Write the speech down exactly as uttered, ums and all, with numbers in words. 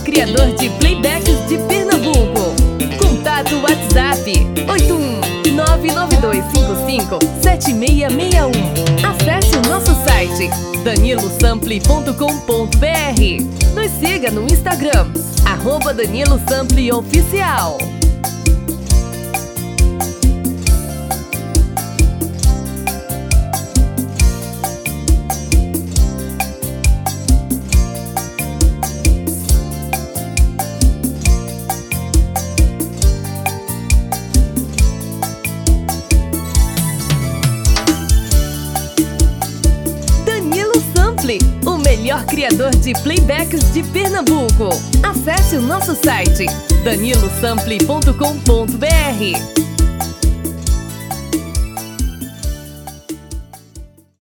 criador de playbacks de Pernambuco. Contato WhatsApp oito um nove nove dois cinco cinco sete seis seis um. Acesse o nosso site danilo sample ponto com ponto br. Nos siga no Instagram, arroba Danilo Sample Oficial. O melhor criador de playbacks de Pernambuco. Acesse o nosso site danilo sample ponto com ponto br.